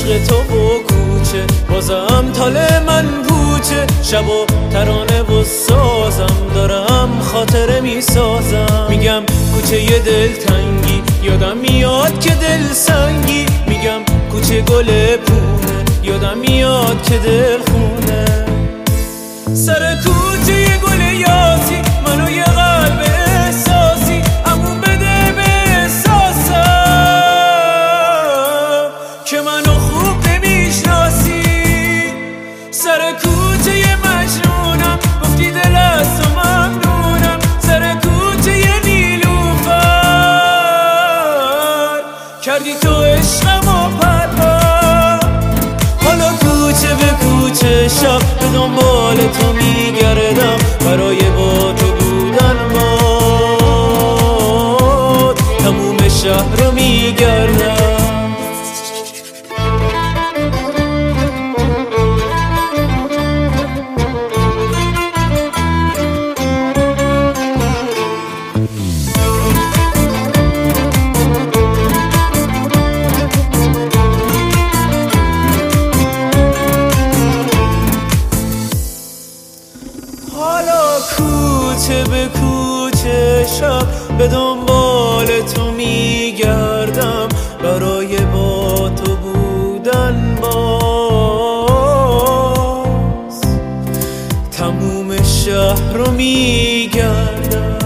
عشق تو و کوچه، بازم تاله من پوچه، شب و ترانه و سازم، دارم خاطره میسازم. میگم کوچه یه دلتنگی، یادم میاد که دل سنگی، میگم کوچه گل پونه، یادم میاد که دل خونه. سر کوچه یه گل یاسی، منو یه قلب احساسی، امون بده به احساسم که منو خوب نمیشناسی. سر کوچه یه مجنونم، گفتی دل از تو ممنونم، سر کوچه یه نیلوفر کردی تو عشقم و پرور. حالا کوچه به کوچه شب به دنبال تو میگردم، برای با تو بودن باد تموم شهر رو میگردم. حالا کوچه به کوچه شب به دنبال تو میگردم، برای با تو بودن باز تموم شهر رو میگردم.